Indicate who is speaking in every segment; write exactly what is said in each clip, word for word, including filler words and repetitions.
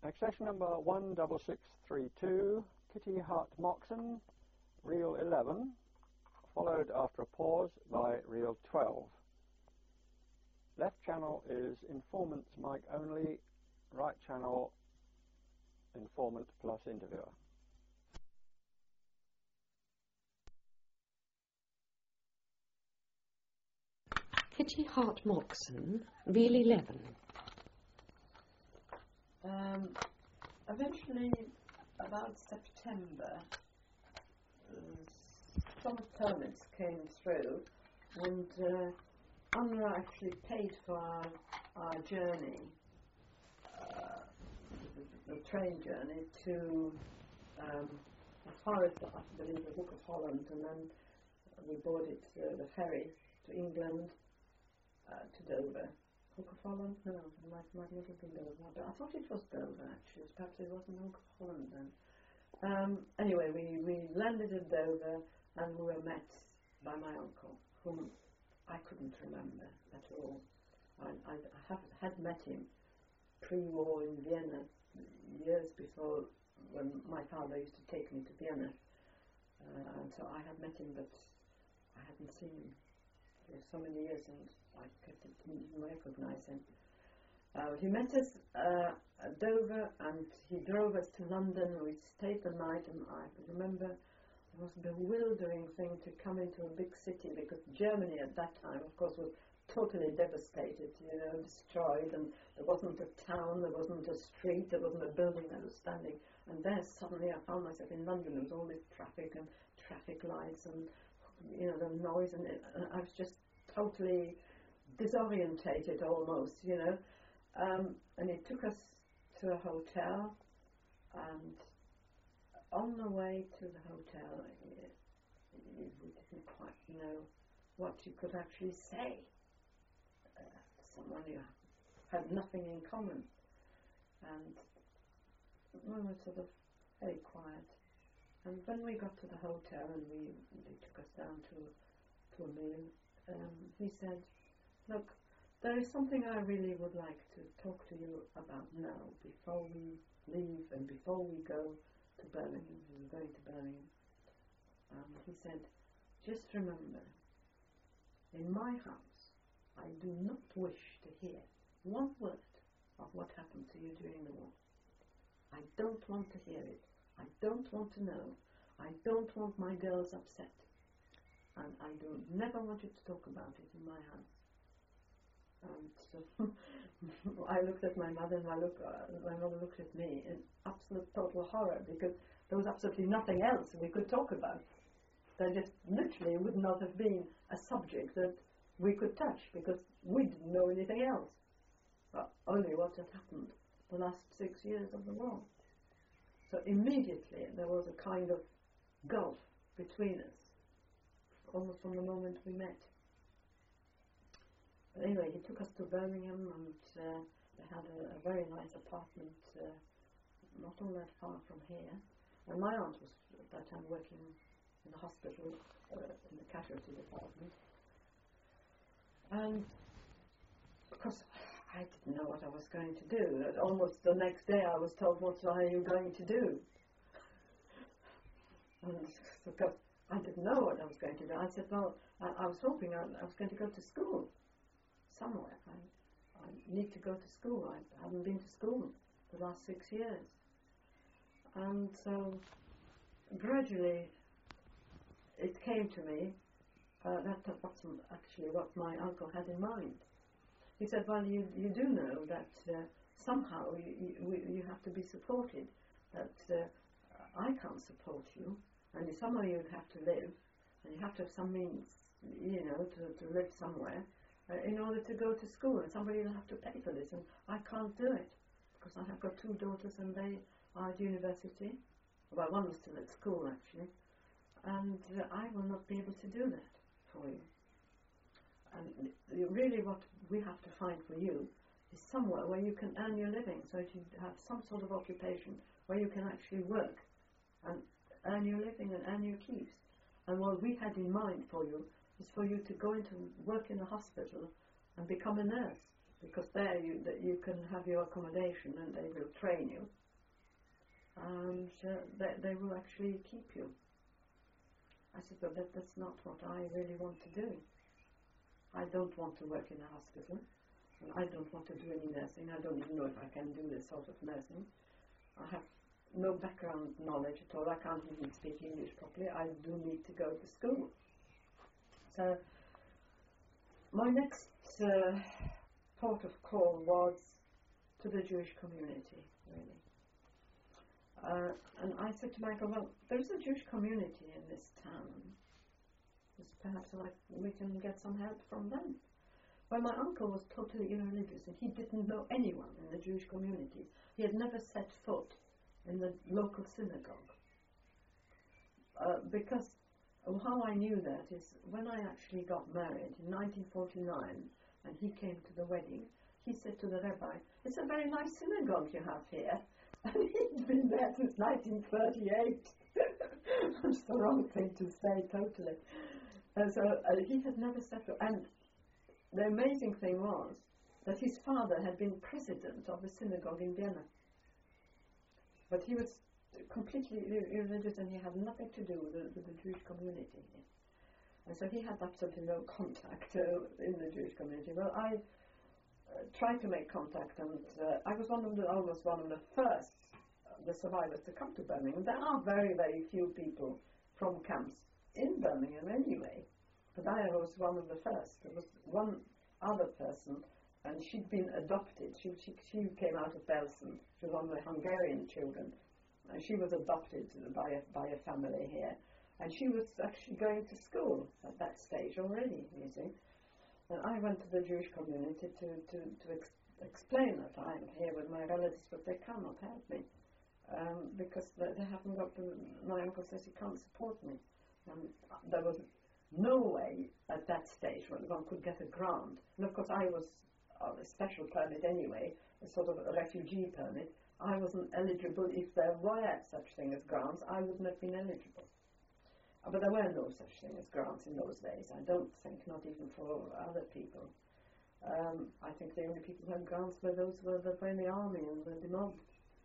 Speaker 1: Accession number one double six three two, Kitty Hart Moxon, reel eleven, followed after a pause by reel twelve. Left channel is informant's mic only, right channel informant plus interviewer.
Speaker 2: Kitty Hart Moxon, reel eleven.
Speaker 3: Um, eventually, about September, uh, some permits came through, and uh, UNRWA actually paid for our, our journey, uh, the, the train journey to um, as far as, I believe, the Hook of Holland, and then we boarded uh, the ferry to England, uh, to Dover. Hook of Holland? No, it might, might not have been Dover. But I thought it was Dover, actually. Perhaps it wasn't Hook of Holland then. Um, anyway, we, we landed at Dover, and we were met by my uncle, whom I couldn't remember at all. I, I, I have, had met him pre-war in Vienna, years before, when my father used to take me to Vienna. Uh, and so I had met him, but I hadn't seen him for so many years, and I didn't even recognize him. Uh, he met us uh, at Dover, and he drove us to London. We stayed the night, and I remember it was a bewildering thing to come into a big city, because Germany at that time, of course, was totally devastated, you know, destroyed, and there wasn't a town, there wasn't a street, there wasn't a building that was standing. And there suddenly I found myself in London. There was all this traffic and traffic lights and, you know, the noise, and, it, and I was just totally disorientated almost, you know. Um, and he took us to a hotel, and on the way to the hotel, it, it, we didn't quite know what you could actually say. Uh, someone you had nothing in common, and we were sort of very quiet. And when we got to the hotel and we they took us down to to a meal, um, he said, "Look, there is something I really would like to talk to you about now, before we leave and before we go to Birmingham." We were going to Birmingham. Um, he said, "Just remember, in my house, I do not wish to hear one word of what happened to you during the war. I don't want to hear it. I don't want to know. I don't want my girls upset. And I do never want you to talk about it in my house." And so I looked at my mother, and I look, uh, my mother looked at me in absolute total horror, because there was absolutely nothing else we could talk about. There just literally would not have been a subject that we could touch, because we didn't know anything else. Well, only what had happened the last six years of the war. So immediately there was a kind of gulf between us, almost from the moment we met. But anyway, he took us to Birmingham, and uh, they had a, a very nice apartment uh, not all that far from here. And my aunt was at that time working in the hospital, uh, in the casualty department. And of course, I didn't know what I was going to do. Almost the next day I was told, "What are you going to do?" And because I didn't know what I was going to do, I said, well, I, I was hoping I, I was going to go to school somewhere. I, I need to go to school. I haven't been to school the last six years. And so gradually it came to me uh, that that wasn't actually what my uncle had in mind. He said, well, you, you do know that uh, somehow you, you, you have to be supported, that uh, I can't support you, and somehow you would have to live, and you have to have some means, you know, to, to live somewhere uh, in order to go to school, and somebody will have to pay for this, and I can't do it, because I have got two daughters and they are at university. Well, one was still at school, actually, and uh, I will not be able to do that for you. And really what we have to find for you is somewhere where you can earn your living, so that you have some sort of occupation where you can actually work and earn your living and earn your keeps. And what we had in mind for you is for you to go into work in a hospital and become a nurse. because there you that you can have your accommodation and they will train you, and uh, they, they will actually keep you. I said, but that, that's not what I really want to do. I don't want to work in a hospital, and I don't want to do any nursing. I don't even know if I can do this sort of nursing. I have no background knowledge at all. I can't even speak English properly. I do need to go to school. So my next uh, port of call was to the Jewish community, really. Uh, and I said to Michael, well, there's a Jewish community in this town. It's perhaps like we can get some help from them. Well, my uncle was totally irreligious, and he didn't know anyone in the Jewish community. He had never set foot in the local synagogue. Uh, because how I knew that is when I actually got married in nineteen forty-nine, and he came to the wedding, he said to the rabbi, "It's a very nice synagogue you have here." And he'd been there since nineteen thirty-eight. That's the wrong thing to say, totally. And so uh, he had never settled. And the amazing thing was that his father had been president of the synagogue in Vienna. But he was completely irreligious, and he had nothing to do with the, with the Jewish community. And so he had absolutely no contact uh, in the Jewish community. Well, I uh, tried to make contact, and uh, I was one of the, almost one of the first, uh, the survivors to come to Birmingham. There are very, very few people from camps in Birmingham anyway, but I was one of the first. There was one other person, and she'd been adopted. She, she, she came out of Belsen. She was one of the Hungarian children, and she was adopted by a, by a family here. And she was actually going to school at that stage already, you see. And I went to the Jewish community to, to, to ex explain that I'm here with my relatives, but they cannot help me. Um, because they, they haven't got the, my uncle says he can't support me. And there was no way at that stage when one could get a grant. And of course I was on a special permit anyway, a sort of a refugee permit. I wasn't eligible. If there were such thing as grants, I wouldn't have been eligible. But there were no such thing as grants in those days. I don't think, not even for other people. Um, I think the only people who had grants were those who were in the army and were demobbed.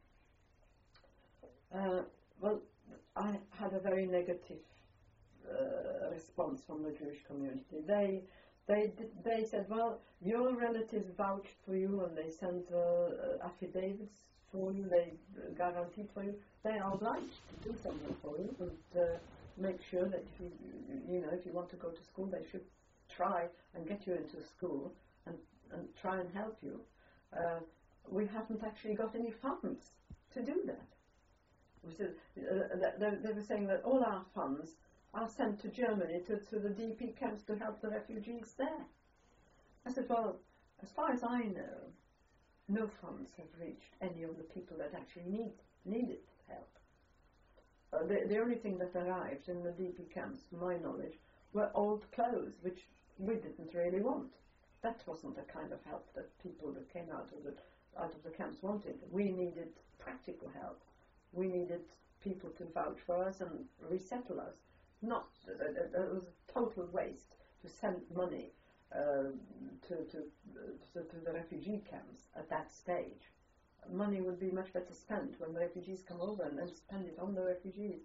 Speaker 3: Uh, well, I had a very negative uh, response from the Jewish community. They, they, they said, well, your relatives vouched for you, and they sent uh, affidavits for you. They guaranteed for you. They are obliged to do something for you, and uh, make sure that if you, you know, if you want to go to school, they should try and get you into school and, and try and help you. Uh, we haven't actually got any funds to do that. Said, uh, they, they were saying that all our funds are sent to Germany, to, to the D P camps, to help the refugees there. I said, well, as far as I know, no funds have reached any of the people that actually need needed help. Uh, the, the only thing that arrived in the D P camps, to my knowledge, were old clothes, which we didn't really want. That wasn't the kind of help that people that came out of the, out of the camps wanted. We needed practical help. We needed people to vouch for us and resettle us. Not, uh, uh, it was a total waste to send money uh, to, to, uh, to, to the refugee camps at that stage. Money would be much better spent when the refugees come over, and then spend it on the refugees.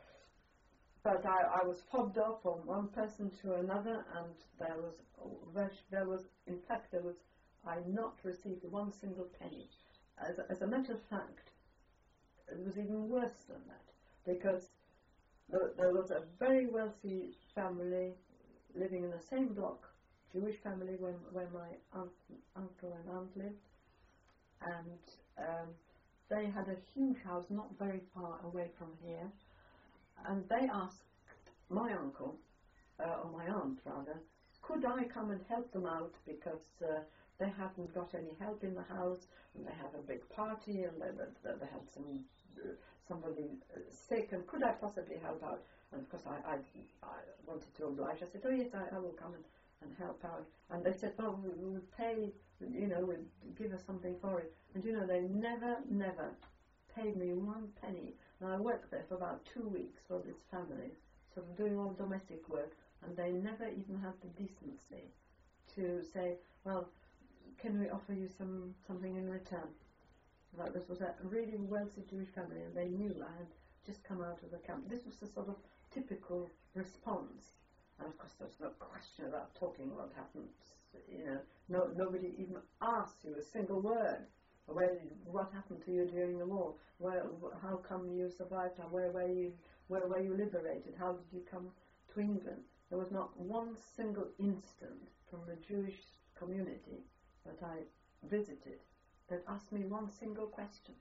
Speaker 3: But I, I was fobbed off from one person to another, and there was, there was, in fact, there was, I not received one single penny. As, as a matter of fact, it was even worse than that, because there, there was a very wealthy family living in the same block, Jewish family, where, where my aunt, uncle and aunt lived, and um, they had a huge house not very far away from here, and they asked my uncle, uh, or my aunt rather, could I come and help them out, because uh, they haven't got any help in the house, and they have a big party, and they, they, they had some uh, somebody uh, sick, and could I possibly help out? And of course I, I, I wanted to oblige. I said, oh yes, I, I will come and, and help out. And they said, well, we will pay, you know, we'll give us something for it. And you know, they never, never paid me one penny. And I worked there for about two weeks for this family, sort of doing all domestic work, and they never even had the decency to say, well, can we offer you some something in return? Like, this was a really wealthy Jewish family, and they knew I had just come out of the camp. This was the sort of typical response. And of course, there's no question about talking what happened. You know, no, nobody even asked you a single word. Where, what happened to you during the war? Where, how come you survived? Where were you? Where were you liberated? How did you come to England? There was not one single instant from the Jewish community that I visited that asked me one single question.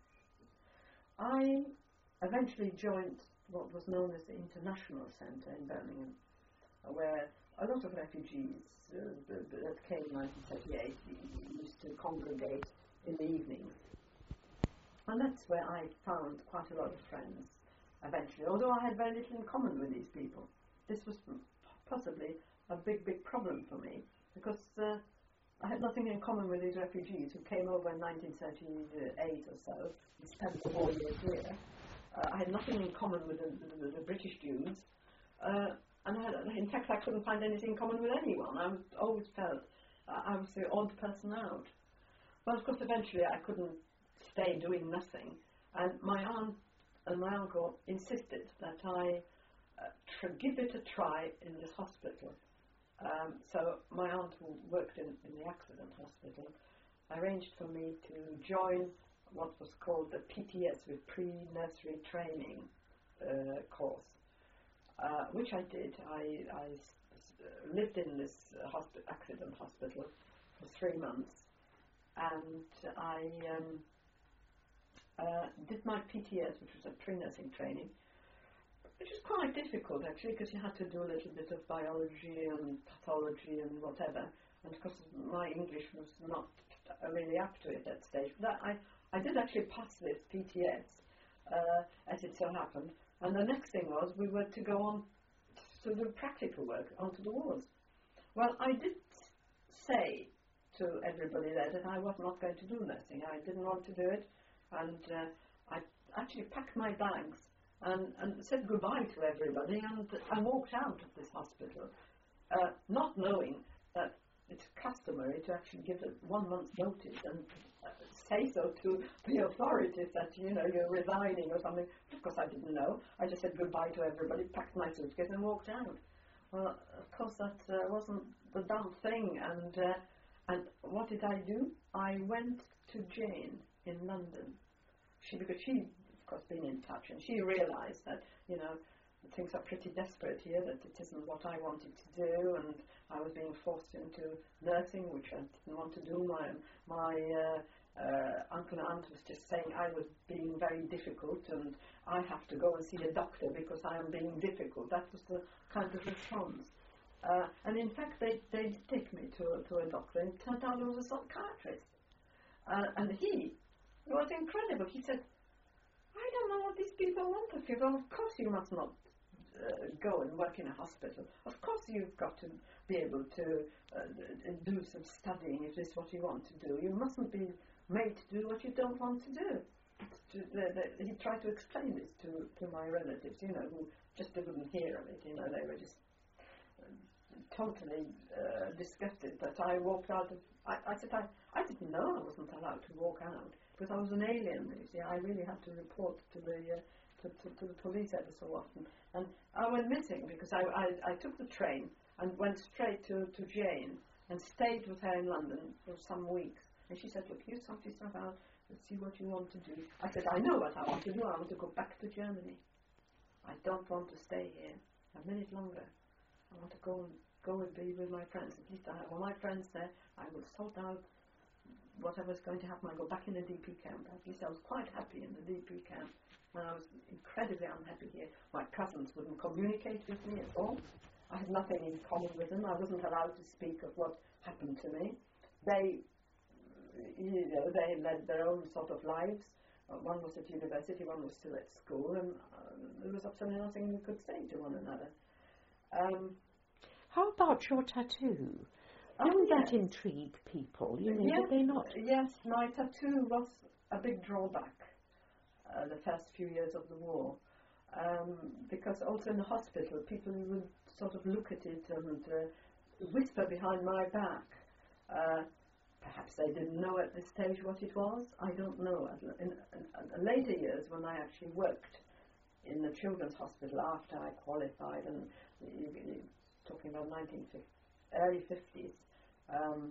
Speaker 3: I eventually joined what was known as the International Centre in Birmingham, where a lot of refugees uh, that came in nineteen thirty-eight used to congregate in the evenings. And that's where I found quite a lot of friends eventually, although I had very little in common with these people. This was possibly a big, big problem for me, because uh, I had nothing in common with these refugees who came over in nineteen thirty-eight or so and spent four years here. Uh, I had nothing in common with the, the, the British Jews, uh, and I had, in fact I couldn't find anything in common with anyone. I was, always felt uh, I was the odd person out. But of course eventually I couldn't stay doing nothing, and my aunt and my uncle insisted that I uh, tr- give it a try in this hospital. Um, so my aunt, who worked in, in the accident hospital, arranged for me to join what was called the P T S, with pre-nursery training uh, course, uh, which I did. I, I s- lived in this uh, hospi- accident hospital for three months, and I um, uh, did my P T S, which was a pre-nursing training, which was quite difficult actually, because you had to do a little bit of biology and pathology and whatever, and of course my English was not really up to it at that stage. But I, I did actually pass this P T S, uh, as it so happened, and the next thing was we were to go on to do practical work onto the wards. Well, I did say to everybody there that I was not going to do nursing. I didn't want to do it, and uh, I actually packed my bags and, and said goodbye to everybody, and I walked out of this hospital, uh, not knowing that it's customary to actually give it one month's notice and uh, say so to the authorities that, you know, you're resigning or something. Of course I didn't know. I just said goodbye to everybody, packed my suitcase and walked out. Well, of course that uh, wasn't the dumb thing, and uh, and what did I do? I went to Jane in London. She, because she, of course, been in touch, and she realised that, you know, things are pretty desperate here, that it isn't what I wanted to do, and I was being forced into nursing, which I didn't want to do. My, my uh, uh, uncle and aunt was just saying I was being very difficult, and I have to go and see a doctor because I am being difficult. That was the kind of response. Uh, and in fact, they, they did take me to, to a doctor, and it turned out it was a psychiatrist. Uh, and he, it was incredible. He said, I don't know what these people want of you. Well, of course you must not uh, go and work in a hospital. Of course you've got to be able to uh, do some studying if this is what you want to do. You mustn't be made to do what you don't want to do. To, the, the, he tried to explain this to, to my relatives, you know, who just didn't hear of it. You know, they were just uh, totally uh, disgusted that I walked out of... I, I said I, I didn't know I wasn't allowed to walk out, because I was an alien. You see, I really had to report to the uh, to, to, to the police ever so often, and I went missing because I, I, I took the train and went straight to, to Jane and stayed with her in London for some weeks. And she said, "Look, you sort yourself out and see what you want to do." I said, "I know what I want to do. I want to go back to Germany. I don't want to stay here a minute longer. I want to go and go and be with my friends. At least I have all my friends there. I will sort out whatever's going to happen. I go back in the D P camp." At least I was quite happy in the D P camp, and I was incredibly unhappy here. My cousins wouldn't communicate with me at all. I had nothing in common with them. I wasn't allowed to speak of what happened to me. They, you know, they led their own sort of lives. Uh, one was at university, one was still at school, and uh, there was absolutely nothing we could say to one another. Um,
Speaker 2: How about your tattoo?
Speaker 3: oh,
Speaker 2: Didn't
Speaker 3: yes.
Speaker 2: that intrigue people? You know,
Speaker 3: yes,
Speaker 2: did they not?
Speaker 3: Yes, my tattoo was a big drawback uh, the first few years of the war, um, because also in the hospital people would sort of look at it and uh, whisper behind my back, uh, perhaps they didn't know at this stage what it was. I don't know. In, in, in later years, when I actually worked in the children's hospital after I qualified, and you, you, talking about nineteen fifty, early fifties, um,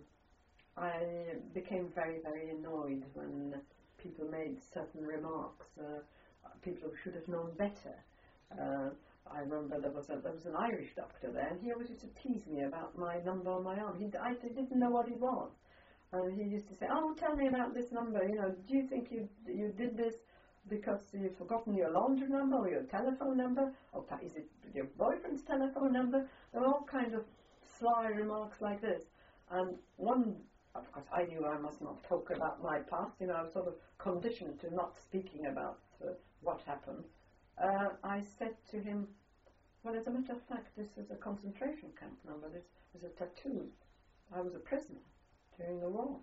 Speaker 3: I became very, very annoyed when people made certain remarks. Uh, people who should have known better. Uh, I remember there was a, there was an Irish doctor there, and he always used to tease me about my number on my arm. He, I didn't know what it was. And he used to say, "Oh, tell me about this number. You know, do you think you you did this because you've forgotten your laundry number or your telephone number? Or is it your boyfriend's telephone number?" There were all kinds of sly remarks like this. And one, of course, I knew I must not talk about my past. You know, I was sort of conditioned to not speaking about uh, what happened. Uh, I said to him, "Well, as a matter of fact, this is a concentration camp number. This is a tattoo. I was a prisoner during the war."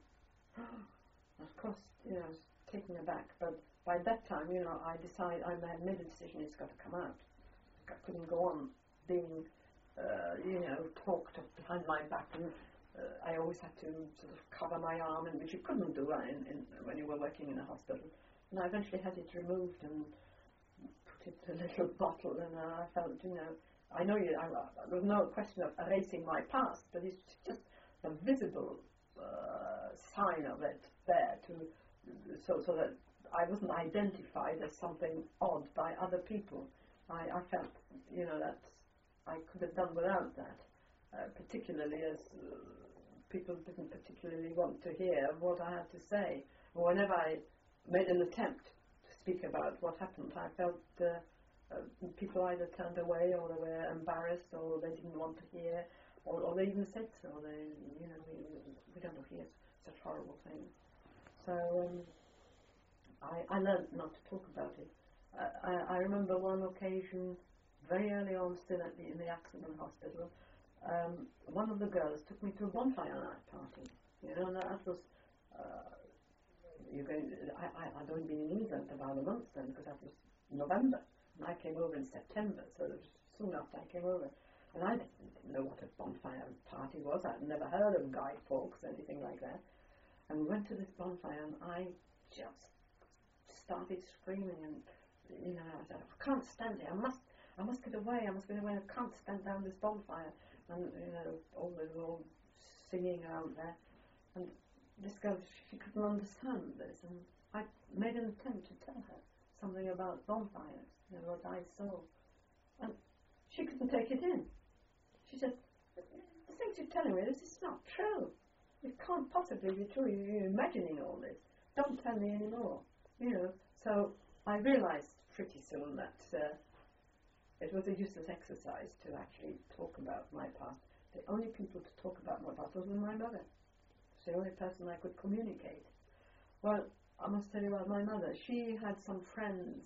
Speaker 3: Of course, you know, I was taken aback. But by that time, you know, I decided, I made a decision, it's got to come out. I couldn't go on being, uh, you know, talked behind my back, and uh, I always had to sort of cover my arm, and which you couldn't do uh, in, in, when you were working in a hospital. And I eventually had it removed and put it in a little bottle, and uh, I felt, you know, I know you, I, there was no question of erasing my past, but it's just a visible uh, sign of it there, to so so that I wasn't identified as something odd by other people. I, I felt, you know, that I could have done without that, uh, particularly as uh, people didn't particularly want to hear what I had to say. Or whenever I made an attempt to speak about what happened, I felt uh, uh, people either turned away, or they were embarrassed, or they didn't want to hear, or, or they even said so. They, you know, we, we don't hear such horrible things. So um, I, I learned not to talk about it. Uh, I, I remember one occasion, very early on, still at the, in the accident hospital, um, one of the girls took me to a bonfire night party. You know, and that was. Uh, you're going. I, I, I'd only been in England about a month then, because that was November, and I came over in September. So it was soon after I came over. And I didn't know what a bonfire party was. I'd never heard of Guy Fawkes, anything like that. And we went to this bonfire, and I just started screaming, and you know, I said, "I can't stand it. I must, I must get away. I must get away. I can't stand down this bonfire." And you know, all the all singing out there, and this girl, she couldn't understand this, and I made an attempt to tell her something about bonfires, you know, what I saw, and she couldn't take it in. She said, "The things you're telling me, this is not true. It can't possibly be true. You're imagining all this. Don't tell me anymore." You know, so I realized pretty soon that uh, it was a useless exercise to actually talk about my past. The only people to talk about my past was my mother. She was the only person I could communicate. Well, I must tell you about my mother. She had some friends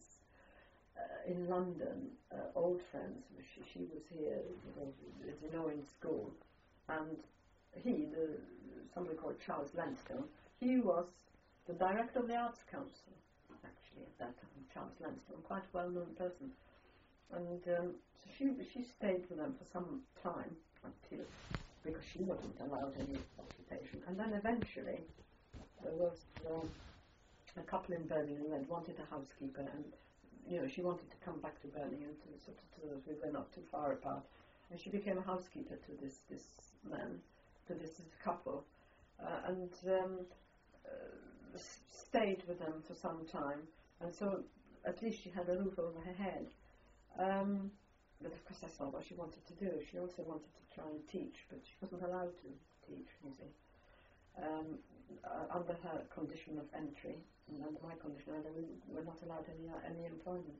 Speaker 3: uh, in London, uh, old friends. She, she was here, you know, as you know, in school. And he, the, somebody called Charles Lansdowne, he was the director of the Arts Council, actually, at that time. Charles Lansdowne, quite a well-known person. And um, so she, she stayed with them for some time, until, because she wasn't allowed any occupation. And then eventually, there was um, a couple in Birmingham that wanted a housekeeper, and you know, she wanted to come back to Birmingham, to, so, so that we were not too far apart. And she became a housekeeper to this, this man, to this, this couple, uh, and um, uh, stayed with them for some time. And so at least she had a roof over her head. Um, but of course I saw what she wanted to do. She also wanted to try and teach, but she wasn't allowed to teach, you see. Um, uh, under her condition of entry, and under my condition, we were not allowed any uh, any employment.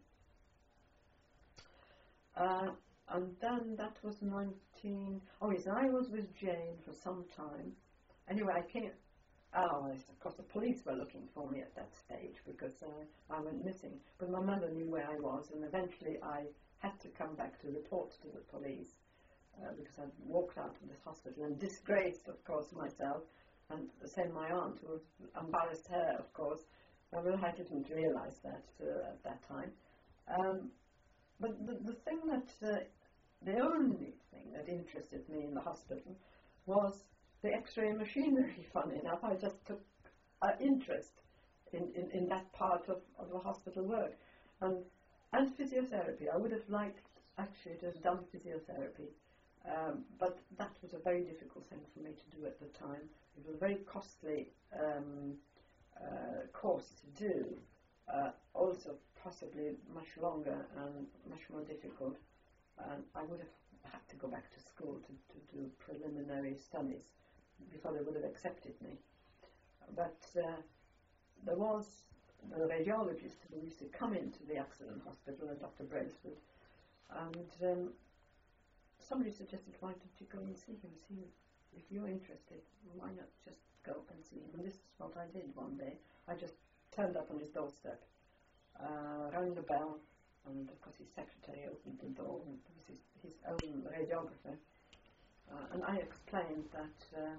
Speaker 3: Uh, and then that was nineteen... Oh yes, I was with Jane for some time. Anyway, I came... Oh, yes, of course the police were looking for me at that stage, because uh, I went missing. But my mother knew where I was, and eventually I had to come back to report to the police, uh, because I'd walked out of this hospital and disgraced, of course, myself, and same my aunt, who embarrassed her, of course. Well, I didn't realise that uh, at that time. Um, but the, the thing that, uh, the only thing that interested me in the hospital was the X-ray machinery, funny enough. I just took uh, interest in, in, in that part of, of the hospital work. And, and physiotherapy. I would have liked actually to have done physiotherapy, um, but that was a very difficult thing for me to do at the time. It was a very costly um, uh, course to do, uh, also possibly much longer and much more difficult. And I would have had to go back to school to, to do preliminary studies before they would have accepted me. But uh, there was the radiologist who used to come into the accident hospital, and Doctor Brailsford, and um, somebody suggested, why don't you go and see him, see if you're interested, why not just go and see him? And this is what I did one day. I just turned up on his doorstep, uh, rang the bell, and of course his secretary opened the door, and it was his, his own radiographer, uh, and I explained that uh,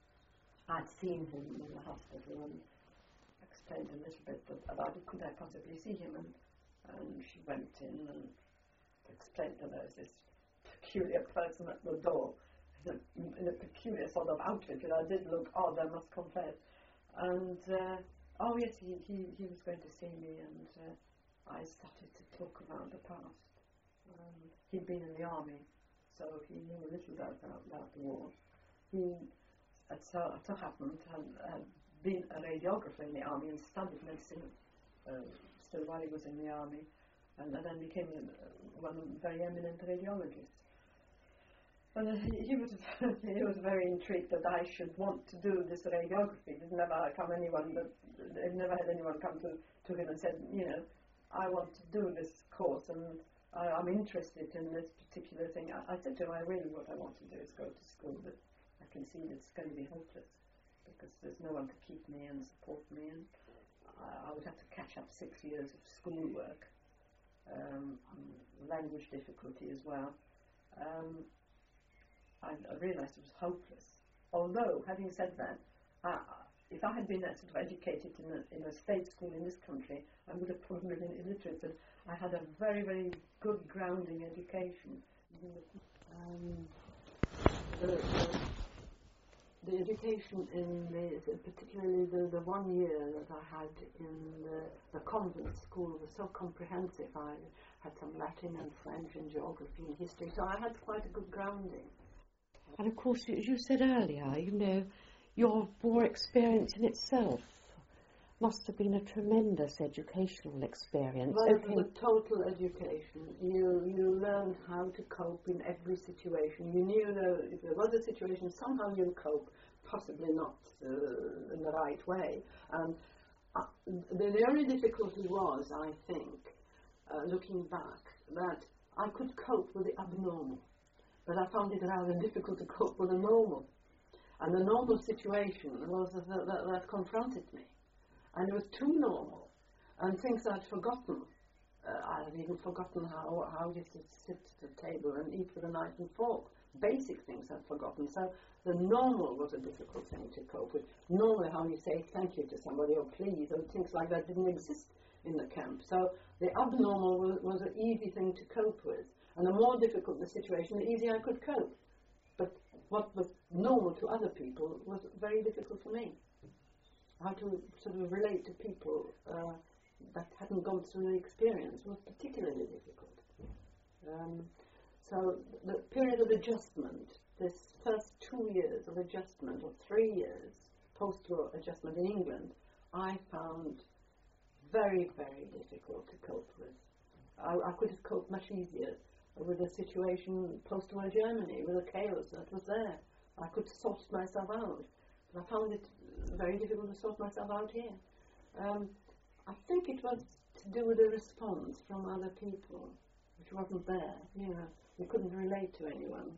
Speaker 3: I'd seen him in the hospital, and explained a little bit about it. Could I possibly see him? And, and she went in and explained that there was this peculiar person at the door in a, in a peculiar sort of outfit, and I did look odd, I must confess. And uh, oh yes, he, he, he was going to see me, and uh, I started to talk about the past. Um, he'd been in the army, so he knew a little about, about the war. He, it so, it so happened, had, had been a radiographer in the army and studied medicine uh, still while he was in the army, and, and then became uh, one very eminent radiologist. And uh, he, he was he was very intrigued that I should want to do this radiography. There's never come anyone that they've never had anyone come to, to him and said, you know, I want to do this course and I, I'm interested in this particular thing. I, I said to him, I really what I want to do is go to school, but I can see that it's going to be hopeless because there's no one to keep me and support me, and I, I would have to catch up six years of schoolwork, um, language difficulty as well. Um, I, I realised it was hopeless. Although, having said that, uh, if I had been uh, sort of educated in a, in a state school in this country, I would have probably been illiterate, but I had a very, very good grounding education. Um, the, the, the education in the, particularly the, the one year that I had in the, the convent school was so comprehensive. I had some Latin and French and geography and history, so I had quite a good grounding.
Speaker 2: And of course, as you said earlier, you know, your war experience in itself must have been a tremendous educational experience.
Speaker 3: Well,
Speaker 2: okay.
Speaker 3: It was a total education. You you learn how to cope in every situation. You knew that if there was a situation, somehow you'll cope, possibly not uh, in the right way. Um, uh, the, the only difficulty was, I think, uh, looking back, that I could cope with the abnormal, but I found it rather difficult to cope with the normal. And the normal situation was that, that, that confronted me. And it was too normal. And things I'd forgotten. Uh, I'd even forgotten how, how you should sit at the table and eat with a knife and fork. Basic things I'd forgotten. So the normal was a difficult thing to cope with. Normally how you say thank you to somebody or please, and things like that didn't exist in the camp. So the abnormal was, was an easy thing to cope with. And the more difficult the situation, the easier I could cope. But what was normal to other people was very difficult for me. How to sort of relate to people uh, that hadn't gone through the experience was particularly difficult. Um, so the period of adjustment, this first two years of adjustment, or three years post-war adjustment in England, I found very, very difficult to cope with. I, I could have coped much easier with the situation post-war Germany, with the chaos that was there. I could sort myself out. But I found it very difficult to sort myself out here. Um, I think it was to do with the response from other people, which wasn't there. You know, we couldn't relate to anyone.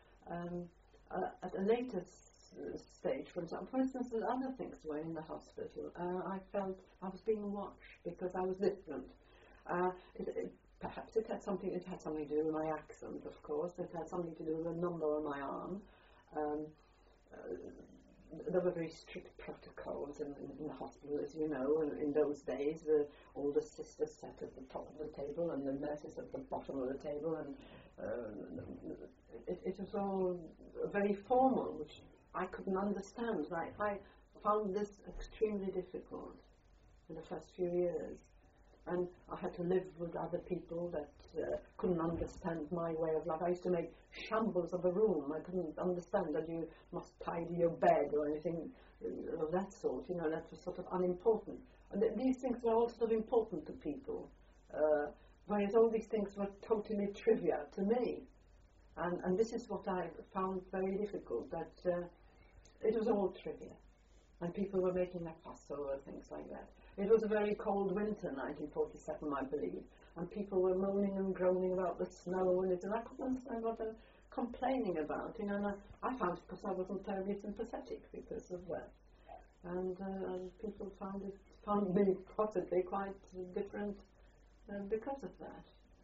Speaker 3: Um, uh, at a later s- stage, for example, for instance, with other things were in the hospital, uh, I felt I was being watched because I was different. Uh, it, it, perhaps it had something. It had something to do with my accent, of course. It had something to do with the number on my arm. Um, uh, There were very strict protocols in, in, in the hospital, as you know, and in those days the, all the sisters sat at the top of the table and the nurses at the bottom of the table, and uh, it, it was all very formal, which I couldn't understand. I, I found this extremely difficult in the first few years. And I had to live with other people that uh, couldn't understand my way of life. I used to make shambles of a room. I couldn't understand that you must tidy your bed or anything of that sort. You know, that was sort of unimportant. And th- these things were all sort of important to people, uh, whereas all these things were totally trivial to me. And, and this is what I found very difficult, that uh, it was all trivial. And people were making a fuss over things like that. It was a very cold winter, nineteen forty-seven, I believe, and people were moaning and groaning about the snow and it, and I couldn't understand what they were complaining about, you know, and I, I found it because I wasn't terribly sympathetic because of that. And uh, people found it, found me possibly quite different uh, because of that.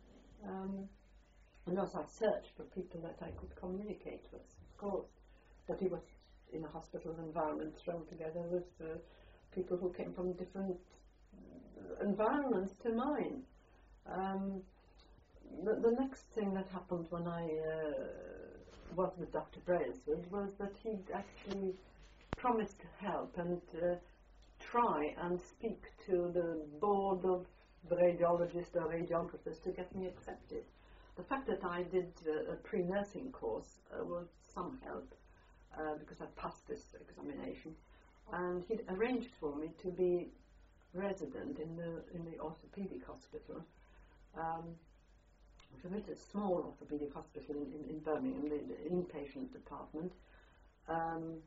Speaker 3: Um, and as I searched for people that I could communicate with, of course, but he was in a hospital environment thrown together with uh, people who came from different environments to mine. Um, the, the next thing that happened when I uh, was with Doctor Brailsford was that he actually promised to help and uh, try and speak to the board of the radiologists or radiographers to get me accepted. The fact that I did uh, a pre-nursing course uh, was some help uh, because I passed this examination. And he'd arranged for me to be resident in the in the orthopedic hospital. Um, it's a very small orthopedic hospital in, in, in Birmingham, the, the inpatient department, um,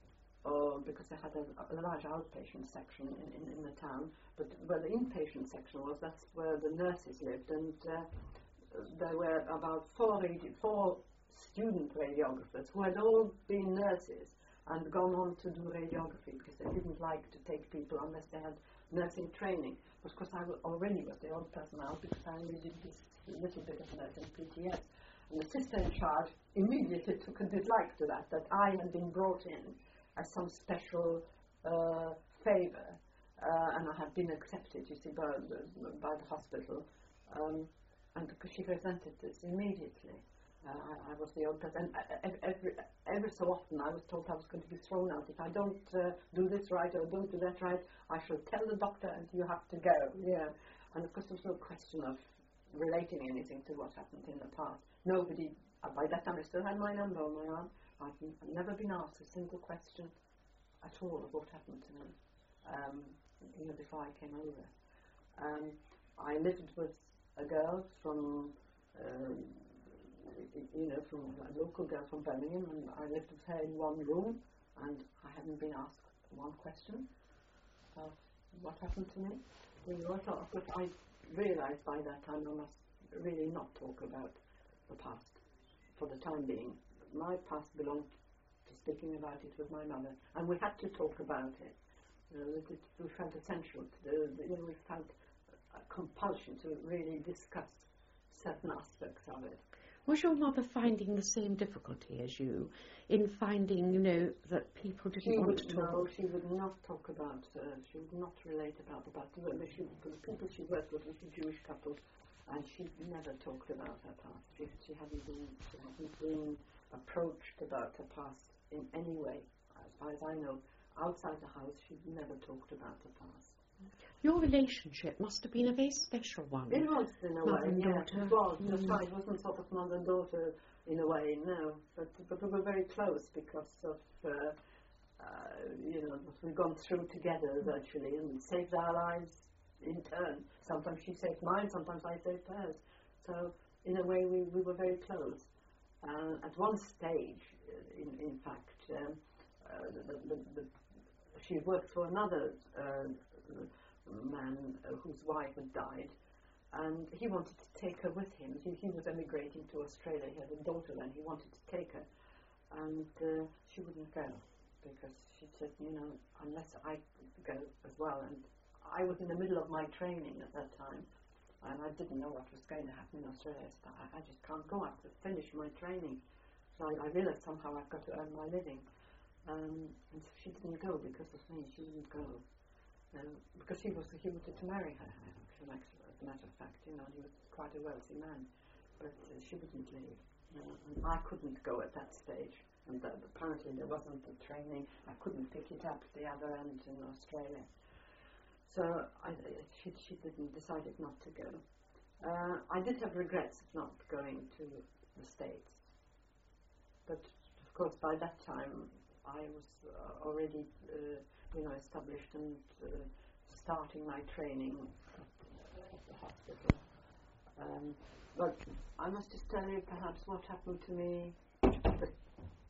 Speaker 3: or because they had a, a large outpatient section in, in, in the town. But where the inpatient section was, that's where the nurses lived, and uh, there were about four, radi- four student radiographers who had all been nurses and gone on to do radiography because they didn't like to take people unless they had nursing training. But of course I w- already was the old person out because I only did this little bit of nursing P T S. And the sister in charge immediately took a dislike to that, that I had been brought in as some special uh, favour, uh, and I had been accepted, you see, by the, by the hospital. Um, and because she resented this immediately. Uh, I, I was the old person, and every, every so often I was told I was going to be thrown out. If I don't uh, do this right or don't do that right, I shall tell the doctor and you have to go. Yeah. And of course there was no question of relating anything to what happened in the past. Nobody, uh, by that time I still had my number on my arm. I've, been, I've never been asked a single question at all of what happened to me, um, you know, before I came over. Um, I lived with a girl from... Um, you know, from a local girl from Birmingham, and I lived with her in one room, and I hadn't been asked one question of what happened to me. You know, so of course I realised by that time I must really not talk about the past for the time being. My past belonged to speaking about it with my mother, and we had to talk about it. You know, it, it, we felt essential to do, you know, we felt a compulsion to really discuss certain aspects of it.
Speaker 2: Was your mother finding the same difficulty as you in finding, you know, that people didn't
Speaker 3: she
Speaker 2: want
Speaker 3: would,
Speaker 2: to talk?
Speaker 3: No, she would not talk about, uh, she would not relate about the past. The, she, the people she worked with was a Jewish couple, and she never talked about her past. She, she, hadn't been, she hadn't been approached about her past in any way. As far as I know, outside the house, she never talked about the past.
Speaker 2: Your relationship must have been a very special one.
Speaker 3: It was, in a
Speaker 2: mother
Speaker 3: way,
Speaker 2: and
Speaker 3: yes,
Speaker 2: daughter.
Speaker 3: it was.
Speaker 2: Mm.
Speaker 3: That's right, it wasn't sort of mother and daughter in a way, no. But, but we were very close because of, uh, uh, you know, what we've gone through together virtually and saved our lives in turn. Sometimes she saved mine, sometimes I saved hers. So, in a way, we, we were very close. Uh, at one stage, in, in fact, um, uh, the, the, the, she worked for another uh, man uh, whose wife had died, and he wanted to take her with him. He, he was emigrating to Australia. He had a daughter and he wanted to take her, and uh, she wouldn't go because she said, you know, unless I go as well. And I was in the middle of my training at that time, and I didn't know what was going to happen in Australia. So I, I just can't go. I have to finish my training. So I, I realized somehow I've got to earn my living. Um, and so she didn't go because of me. She didn't go. Um, because he was he wanted to marry her, actually, as a matter of fact, you know, he was quite a wealthy man, but uh, she wouldn't leave, you know, and I couldn't go at that stage. and that apparently there wasn't the training. I couldn't pick it up at the other end in Australia. So I, she, she didn't decided not to go. Uh, I did have regrets of not going to the States, but of course by that time I was uh, already, uh, you know, established and uh, starting my training at, at the hospital. Um, but I must just tell you perhaps what happened to me the